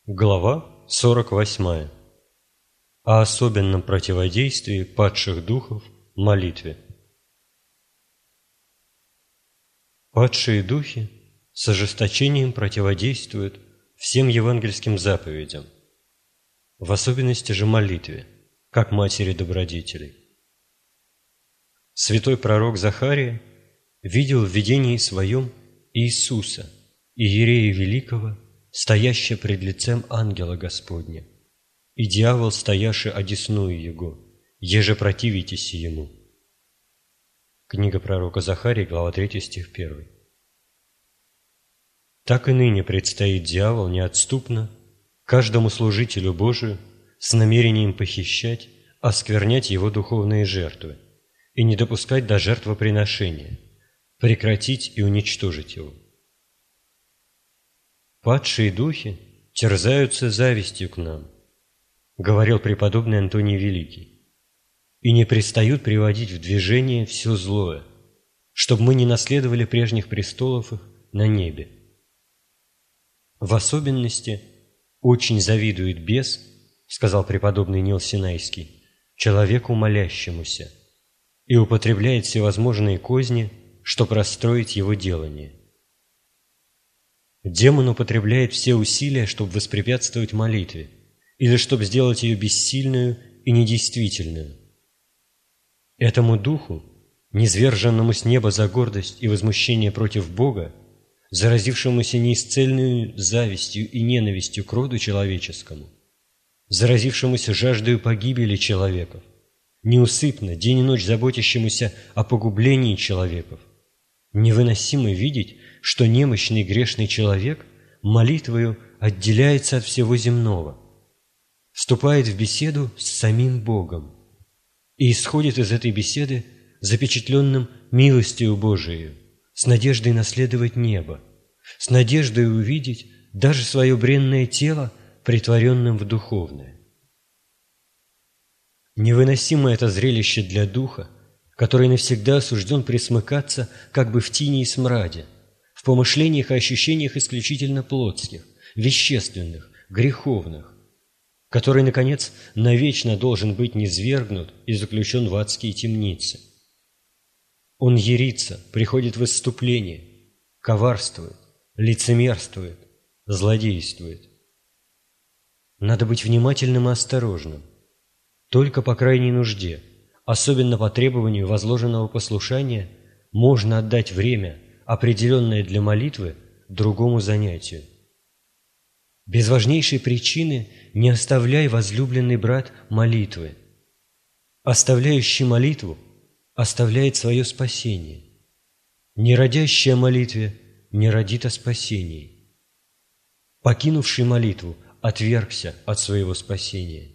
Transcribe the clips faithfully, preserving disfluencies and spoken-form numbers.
Глава сорок восьмая. О особенном противодействии падших духов молитве. Падшие духи с ожесточением противодействуют всем евангельским заповедям, в особенности же молитве, как матери добродетелей. Святой пророк Захария видел в видении своем Иисуса, иерея великого, стоящего пред лицем ангела Господня, и дьявол, стояши одесную Его, еже противитесь Ему. Книга пророка Захарии, глава третья, стих первый. Так и ныне предстоит дьявол неотступно каждому служителю Божию с намерением похищать, осквернять его духовные жертвы и не допускать до жертвоприношения, прекратить и уничтожить его. «Падшие духи терзаются завистью к нам», — говорил преподобный Антоний Великий, «и не пристают приводить в движение все злое, чтобы мы не наследовали прежних престолов их на небе. В особенности очень завидует бес, — сказал преподобный Нил Синайский, — человеку молящемуся, и употребляет всевозможные козни, чтобы расстроить его делание. Демон употребляет все усилия, чтобы воспрепятствовать молитве, или чтобы сделать ее бессильную и недействительную. Этому духу, низверженному с неба за гордость и возмущение против Бога, заразившемуся неисцельную завистью и ненавистью к роду человеческому, заразившемуся жаждою погибели человеков, неусыпно, день и ночь заботящемуся о погублении человеков, невыносимо видеть, что немощный грешный человек молитвою отделяется от всего земного, вступает в беседу с самим Богом и исходит из этой беседы запечатленным милостью Божией, с надеждой наследовать небо, с надеждой увидеть даже свое бренное тело, претворенным в духовное. Невыносимо это зрелище для духа, который навсегда осужден пресмыкаться как бы в тени и смраде, в помышлениях и ощущениях исключительно плотских, вещественных, греховных, который, наконец, навечно должен быть низвергнут и заключен в адские темницы. Он ярится, приходит в исступление, коварствует, лицемерствует, злодействует. Надо быть внимательным и осторожным. Только по крайней нужде, особенно по требованию возложенного послушания, можно отдать время, определенное для молитвы, другому занятию. Без важнейшей причины не оставляй, возлюбленный брат, молитвы. Оставляющий молитву оставляет свое спасение. Не родящий о молитве не родит о спасении. Покинувший молитву отвергся от своего спасения.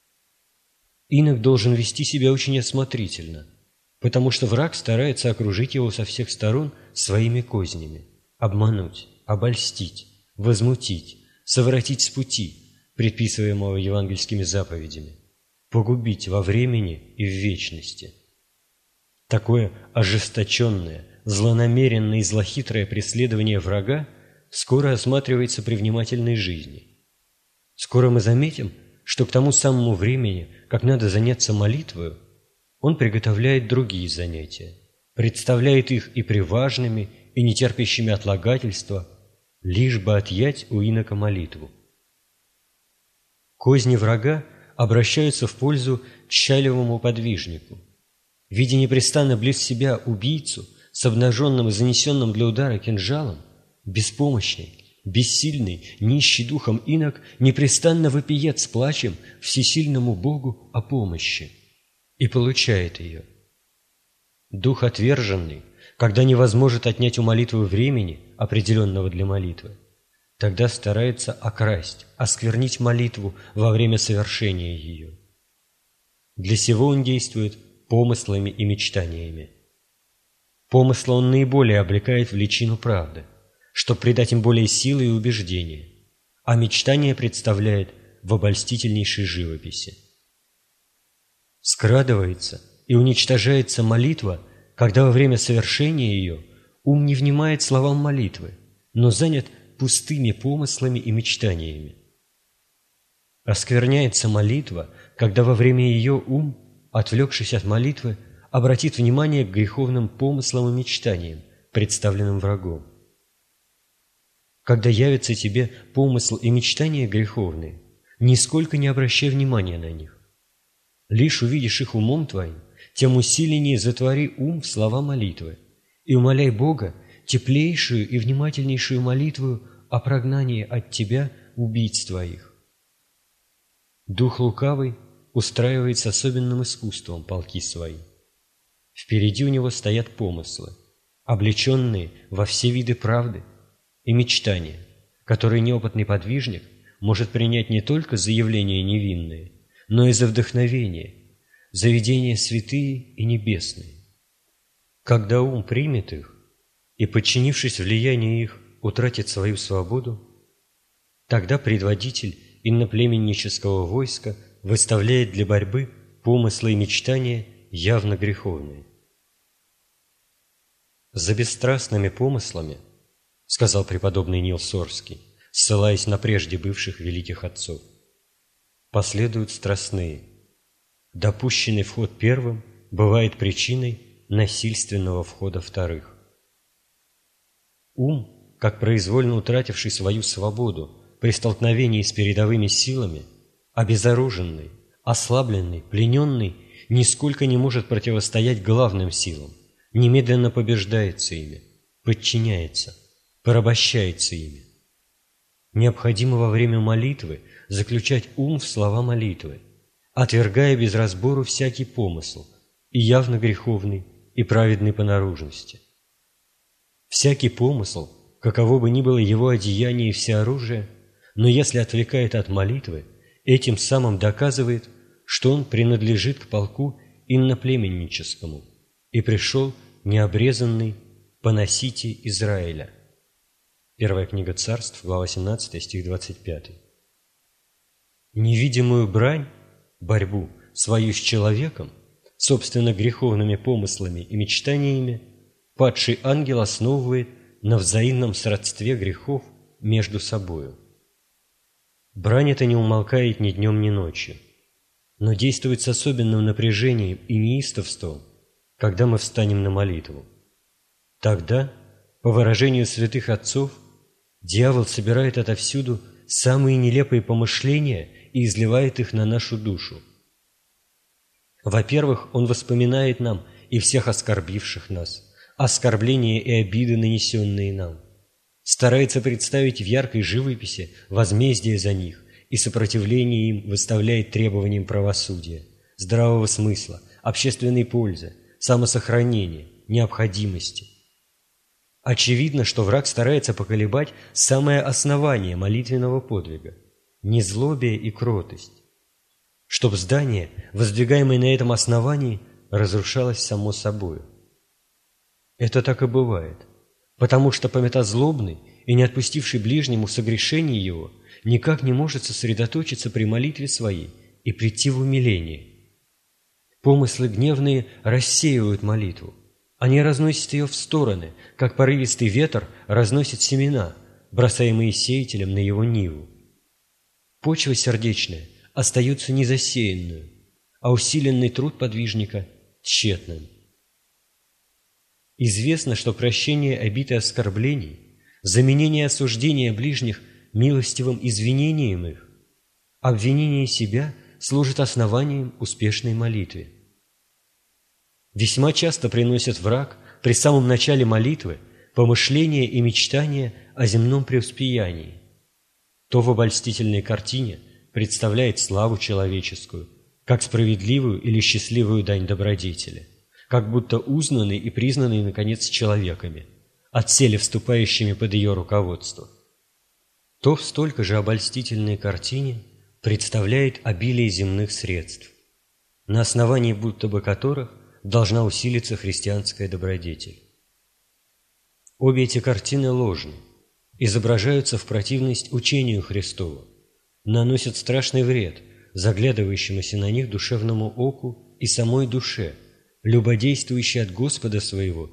Инок должен вести себя очень осмотрительно, потому что враг старается окружить его со всех сторон своими кознями, обмануть, обольстить, возмутить, совратить с пути, предписываемого евангельскими заповедями, погубить во времени и в вечности. Такое ожесточенное, злонамеренное и злохитрое преследование врага скоро осматривается при внимательной жизни. Скоро мы заметим, что к тому самому времени, как надо заняться молитвою, он приготовляет другие занятия, представляет их и приважными, и нетерпящими отлагательства, лишь бы отъять у инока молитву. Козни врага обращаются в пользу тщаливому подвижнику. Видя непрестанно близ себя убийцу с обнаженным и занесенным для удара кинжалом, беспомощный, бессильный, нищий духом инок непрестанно вопиет с плачем всесильному Богу о помощи и получает ее. Дух отверженный, когда не возможет отнять у молитвы времени, определенного для молитвы, тогда старается окрасть, осквернить молитву во время совершения ее. Для сего он действует помыслами и мечтаниями. Помыслы он наиболее облекает в личину правды, чтобы придать им более силы и убеждения, а мечтание представляет в обольстительнейшей живописи. Скрадывается и уничтожается молитва, когда во время совершения ее ум не внимает словам молитвы, но занят пустыми помыслами и мечтаниями, Оскверняется молитва, когда во время ее ум, отвлекшись от молитвы, обратит внимание к греховным помыслам и мечтаниям, представленным врагом. Когда явятся тебе помысл и мечтания греховные, нисколько не обращай внимания на них. Лишь увидишь их умом твоим, тем усиленнее затвори ум в слова молитвы и умоляй Бога теплейшую и внимательнейшую молитву о прогнании от тебя убийц твоих. Дух лукавый устраивает с особенным искусством полки свои. Впереди у него стоят помыслы, облеченные во все виды правды, и мечтания, которые неопытный подвижник может принять не только за явления невинные, но и за вдохновение, за видения святые и небесные. Когда ум примет их и, подчинившись влиянию их, утратит свою свободу, тогда предводитель инноплеменнического войска выставляет для борьбы помыслы и мечтания явно греховные. «За бесстрастными помыслами, — сказал преподобный Нил Сорский, ссылаясь на прежде бывших великих отцов, — последуют страстные. Допущенный вход первым бывает причиной насильственного входа вторых. Ум, как произвольно утративший свою свободу при столкновении с передовыми силами, обезоруженный, ослабленный, плененный, нисколько не может противостоять главным силам, немедленно побеждается ими, подчиняется, порабощается ими. Необходимо во время молитвы заключать ум в слова молитвы, отвергая без разбору всякий помысл, и явно греховный, и праведный по наружности. Всякий помысл, каково бы ни было его одеяние и всеоружие, но если отвлекает от молитвы, этим самым доказывает, что он принадлежит к полку инноплеменническому и пришел необрезанный поносите Израиля. Первая книга Царств, глава семнадцатая, стих двадцать пятый. Невидимую брань, борьбу свою с человеком, собственно греховными помыслами и мечтаниями, падший ангел основывает на взаимном сродстве грехов между собою. Брань эта не умолкает ни днем, ни ночью, но действует с особенным напряжением и неистовством, когда мы встанем на молитву. Тогда, по выражению святых отцов, дьявол собирает отовсюду самые нелепые помышления и изливает их на нашу душу. Во-первых, он воспоминает нам и всех оскорбивших нас, оскорбления и обиды, нанесенные нам, старается представить в яркой живописи возмездие за них и сопротивление им выставляет требованиям правосудия, здравого смысла, общественной пользы, самосохранения, необходимости. Очевидно, что враг старается поколебать самое основание молитвенного подвига – незлобие и кротость, чтобы здание, воздвигаемое на этом основании, разрушалось само собою. Это так и бывает, потому что пометозлобный и не отпустивший ближнему согрешение его никак не может сосредоточиться при молитве своей и прийти в умиление. Помыслы гневные рассеивают молитву, они разносят ее в стороны, как порывистый ветер разносит семена, бросаемые сеятелем на его ниву. Почва сердечная остается незасеянную, а усиленный труд подвижника тщетным. Известно, что прощение обид и оскорблений, заменение осуждения ближних милостивым извинением их, обвинение себя служит основанием успешной молитве. Весьма часто приносит враг при самом начале молитвы помышления и мечтания о земном преуспеянии. То в обольстительной картине представляет славу человеческую, как справедливую или счастливую дань добродетели, как будто узнанный и признанный, наконец, человеками, отселе вступающими под ее руководство. То в столько же обольстительной картине представляет обилие земных средств, на основании будто бы которых должна усилиться христианская добродетель. Обе эти картины ложны, изображаются в противность учению Христову, наносят страшный вред заглядывающемуся на них душевному оку и самой душе, любодействующей от Господа своего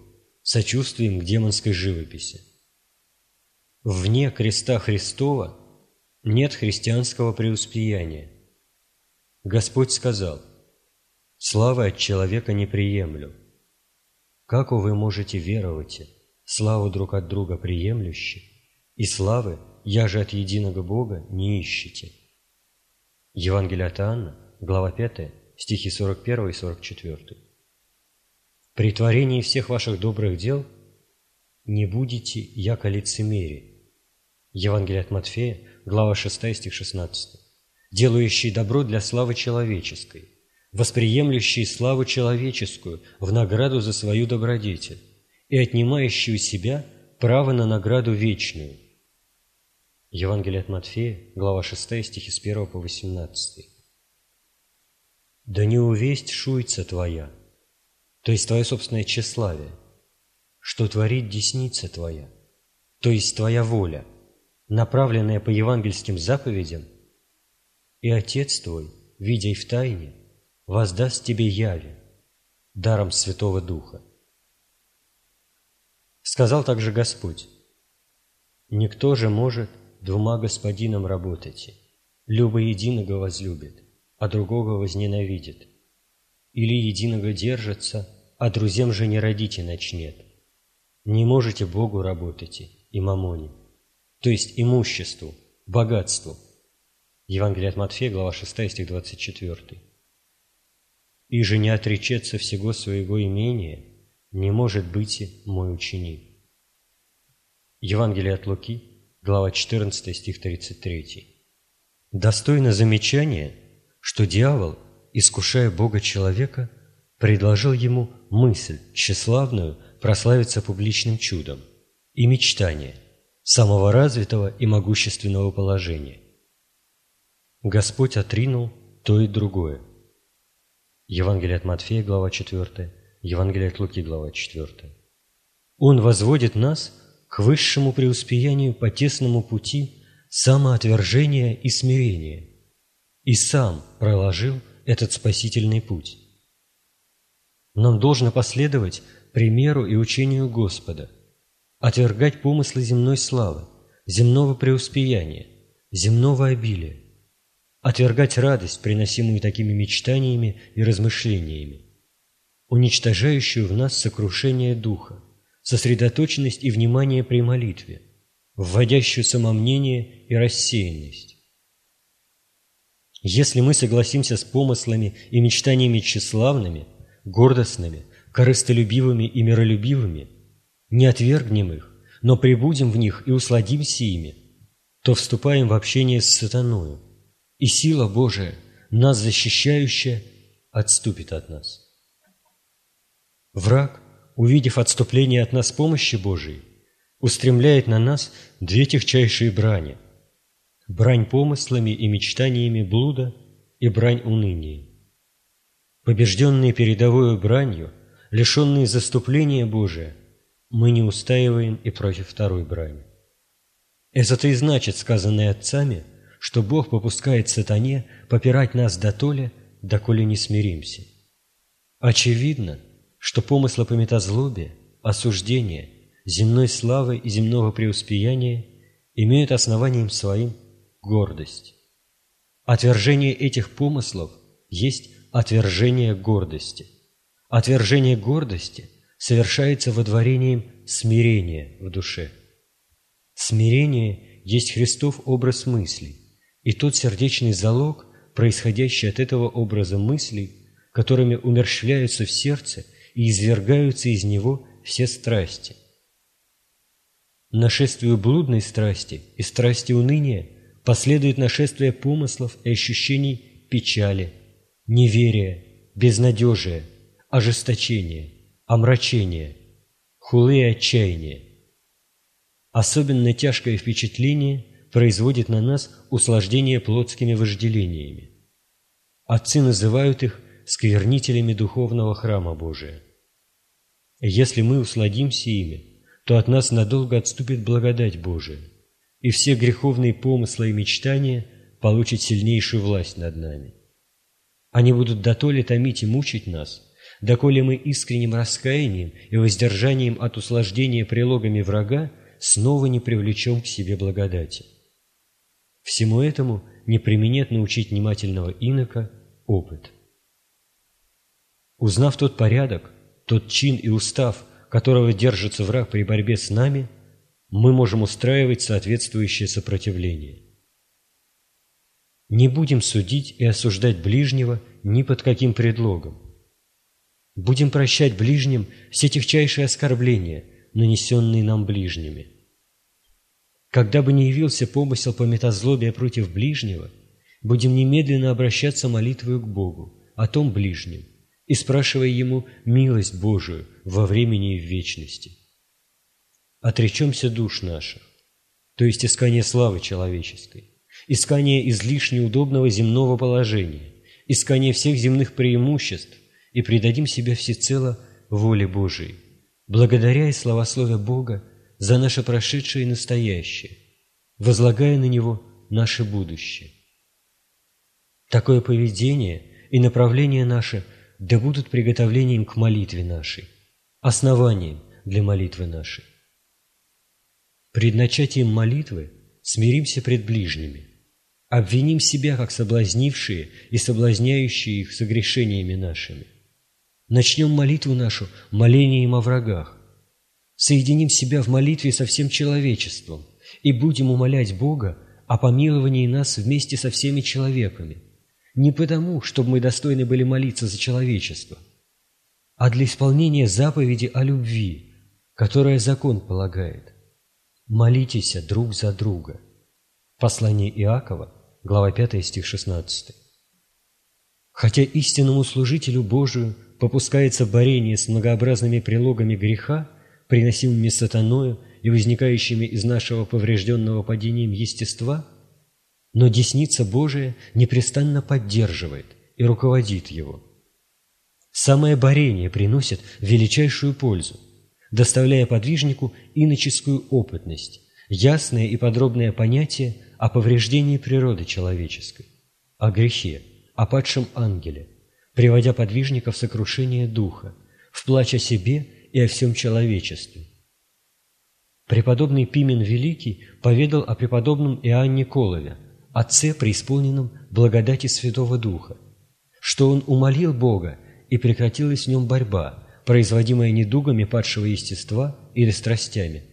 сочувствием к демонской живописи. Вне креста Христова нет христианского преуспеяния. Господь сказал: «Славы от человека не приемлю». Как вы можете веровать, славу друг от друга приемлющи, и славы, я же от единого Бога, не ищете? Евангелие от Иоанна, глава пятая, стихи сорок один и сорок четыре. «При творении всех ваших добрых дел не будете, яко лицемерие». Евангелие от Матфея, глава шестая, стих шестнадцатый. «Делающий добро для славы человеческой, восприемлющий славу человеческую в награду за свою добродетель и отнимающий у себя право на награду вечную». Евангелие от Матфея, глава шестая, стихи с первого по восемнадцатый. «Да не увесть шуйца твоя», то есть твое собственное тщеславие, что творит десница твоя, то есть твоя воля, направленная по евангельским заповедям, и Отец твой, видя и в тайне, воздаст тебе яви, даром Святого Духа. Сказал также Господь: «Никто же может двумя господинам работать, любо единого возлюбит, а другого возненавидит, или единого держится, а друзьям же не родите начнет. Не можете Богу работать и мамоне», то есть имуществу, богатству. Евангелие от Матфея, глава шестая, стих двадцать четыре. «И же не отречется всего своего имения, не может быть и мой ученик». Евангелие от Луки, глава четырнадцатая, стих тридцать три. Достойно замечания, что дьявол, искушая Бога человека, предложил ему мысль тщеславную прославиться публичным чудом и мечтание самого развитого и могущественного положения. Господь отринул то и другое. Евангелие от Матфея, глава четвертая, Евангелие от Луки, глава четвертая. Он возводит нас к высшему преуспеянию по тесному пути самоотвержения и смирения, и сам проложил этот спасительный путь. Нам должно последовать примеру и учению Господа, отвергать помыслы земной славы, земного преуспеяния, земного обилия, отвергать радость, приносимую такими мечтаниями и размышлениями, уничтожающую в нас сокрушение духа, сосредоточенность и внимание при молитве, вводящую самомнение и рассеянность. Если мы согласимся с помыслами и мечтаниями тщеславными, гордостными, корыстолюбивыми и миролюбивыми, не отвергнем их, но пребудем в них и усладимся ими, то вступаем в общение с сатаною, и сила Божия, нас защищающая, отступит от нас. Враг, увидев отступление от нас помощи Божией, устремляет на нас две тягчайшие брани: брань помыслами и мечтаниями блуда и брань уныния. Побежденные передовою бранью, лишенные заступления Божия, мы не устаиваем и против второй брани. Это-то и значит сказанное отцами, что Бог попускает сатане попирать нас дотоле, доколе не смиримся. Очевидно, что помыслы по метазлобе, осуждения, земной славы и земного преуспеяния имеют основанием своим гордость. Отвержение этих помыслов есть отвержение гордости. Отвержение гордости совершается водворением смирения в душе. Смирение есть Христов образ мыслей, и тот сердечный залог, происходящий от этого образа мыслей, которыми умерщвляются в сердце и извергаются из него все страсти. Нашествию блудной страсти и страсти уныния последует нашествие помыслов и ощущений печали, неверия, безнадежия, ожесточения, омрачения, хулы и отчаяния. Особенно тяжкое впечатление производит на нас услаждение плотскими вожделениями. Отцы называют их сквернителями духовного храма Божия. Если мы усладимся ими, то от нас надолго отступит благодать Божия, и все греховные помыслы и мечтания получат сильнейшую власть над нами. Они будут дотоле томить и мучить нас, доколе мы искренним раскаянием и воздержанием от услаждения прилогами врага снова не привлечем к себе благодати. Всему этому не преминет научить внимательного инока опыт. Узнав тот порядок, тот чин и устав, которого держится враг при борьбе с нами, мы можем устраивать соответствующее сопротивление. Не будем судить и осуждать ближнего ни под каким предлогом. Будем прощать ближним все тягчайшие оскорбления, нанесенные нам ближними. Когда бы ни явился помысел пометозлобия против ближнего, будем немедленно обращаться молитвою к Богу о том ближнем и спрашивая Ему милость Божию во времени и в вечности. Отречемся душ наших, то есть искание славы человеческой, искание излишне удобного земного положения, искание всех земных преимуществ, и предадим себя всецело воле Божией, благодаря и славословя Бога за наше прошедшее и настоящее, возлагая на Него наше будущее. Такое поведение и направление наше да будут приготовлением к молитве нашей, основанием для молитвы нашей. Пред начатием молитвы смиримся пред ближними, обвиним себя, как соблазнившие и соблазняющие их согрешениями нашими. Начнем молитву нашу молением о врагах, соединим себя в молитве со всем человечеством и будем умолять Бога о помиловании нас вместе со всеми человеками, не потому, чтобы мы достойны были молиться за человечество, а для исполнения заповеди о любви, которая закон полагает. Молитесь друг за друга. Послание Иакова, глава пятая, стих шестнадцатый. Хотя истинному служителю Божию попускается борение с многообразными прилогами греха, приносимыми сатаною и возникающими из нашего поврежденного падением естества, но десница Божия непрестанно поддерживает и руководит его. Самое борение приносит величайшую пользу, доставляя подвижнику иноческую опытность, ясное и подробное понятие о повреждении природы человеческой, о грехе, о падшем ангеле, приводя подвижника в сокрушение духа, в плач о себе и о всем человечестве. Преподобный Пимен Великий поведал о преподобном Иоанне Колове, отце, преисполненном благодати Святого Духа, что он умолил Бога, и прекратилась в нем борьба, производимая недугами падшего естества или страстями.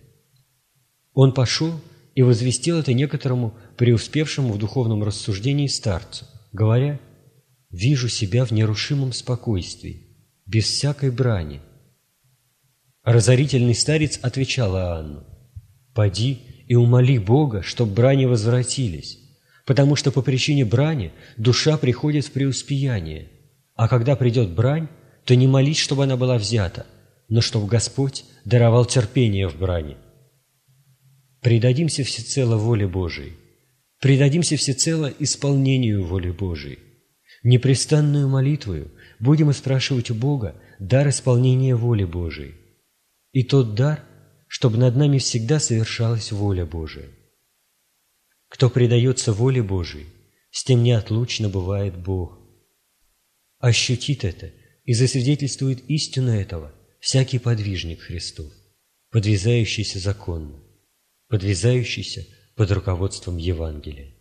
Он пошел и возвестил это некоторому преуспевшему в духовном рассуждении старцу, говоря: «Вижу себя в нерушимом спокойствии, без всякой брани». Разорительный старец отвечал Иоанну: «Поди и умоли Бога, чтоб брани возвратились, потому что по причине брани душа приходит в преуспеяние, а когда придет брань, то не молись, чтобы она была взята, но чтоб Господь даровал терпение в брани». Предадимся всецело воле Божией, предадимся всецело исполнению воли Божией. Непрестанную молитвою будем спрашивать у Бога дар исполнения воли Божией, и тот дар, чтобы над нами всегда совершалась воля Божия. Кто предается воле Божией, с тем неотлучно бывает Бог. Ощутит это и засвидетельствует истину этого всякий подвижник Христов, подвязающийся законно, подвязающийся под руководством Евангелия.